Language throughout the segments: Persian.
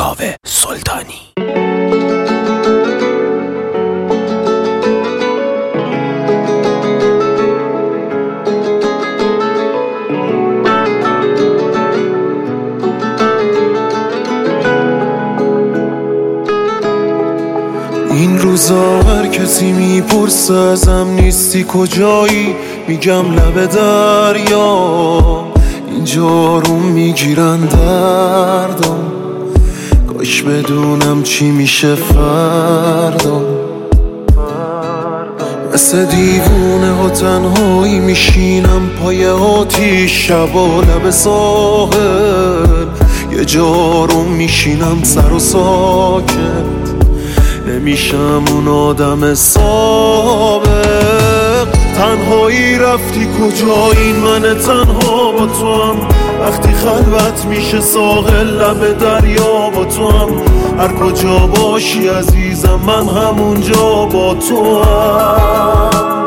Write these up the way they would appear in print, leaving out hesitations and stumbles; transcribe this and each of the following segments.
کاوه سلطانی. این روزا هر کسی میپرسه ازم نیستی کجایی، میگم لب دریا، اینجا رو میگیرن دردم، کاش بدونم چی میشه فردا. مثل دیوونه ها تنهایی میشینم پای آتیش، شبا لب ساحل یه جا رو میشینم سر و ساکت، نمیشم اون آدم سابق. تنهایی رفتی کجا، این من تنها با تو هم، وقتی خلوت میشه ساحل لب دریا با تو هم، هر کجا باشی عزیزم من همونجا با تو هم.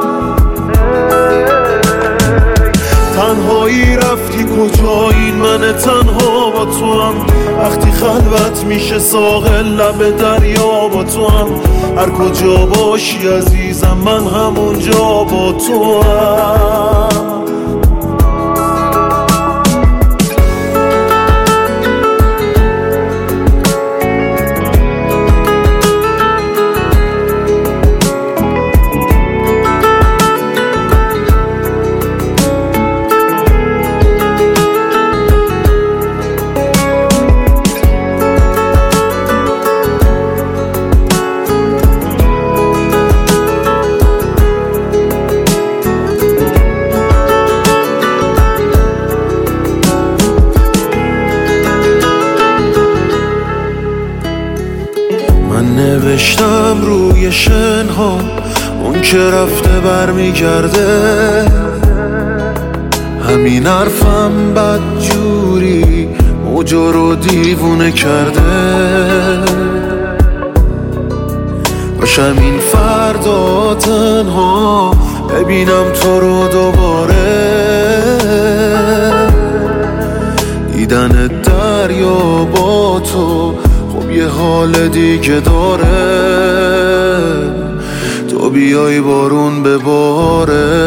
تنهایی رفتی کجا، این من تنها با تو هم، وقتی خلوت میشه ساحل لب دریا با تو هم، هر کجا باشی عزیزم من همونجا با تو هم. نوشتم روی شنها اون که رفته برمیگرده، همین حرفم بدجوری موجا رو دیوونه کرده، باشم این فردا تنها ببینم تو رو دوباره، دیدن دریا با تو خب یه حال دیگه داره، تو بیای بارون بباره.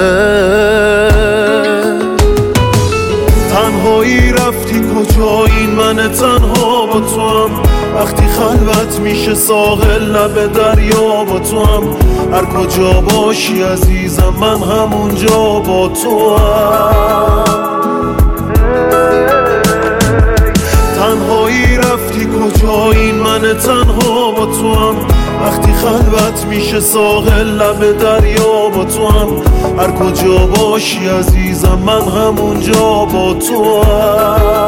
تنهایی رفتی کجا، این من تنها با تو هم، وقتی خلوت میشه ساحل لب دریا با تو هم، هر کجا باشی عزیزم من همونجا با تو هم. تنهایی رفتی کجا، این من تنها با تو هم، وقتی خلوت میشه ساحل لب دریا با تو هم، هر کجا باشی عزیزم من همونجا با تو هم.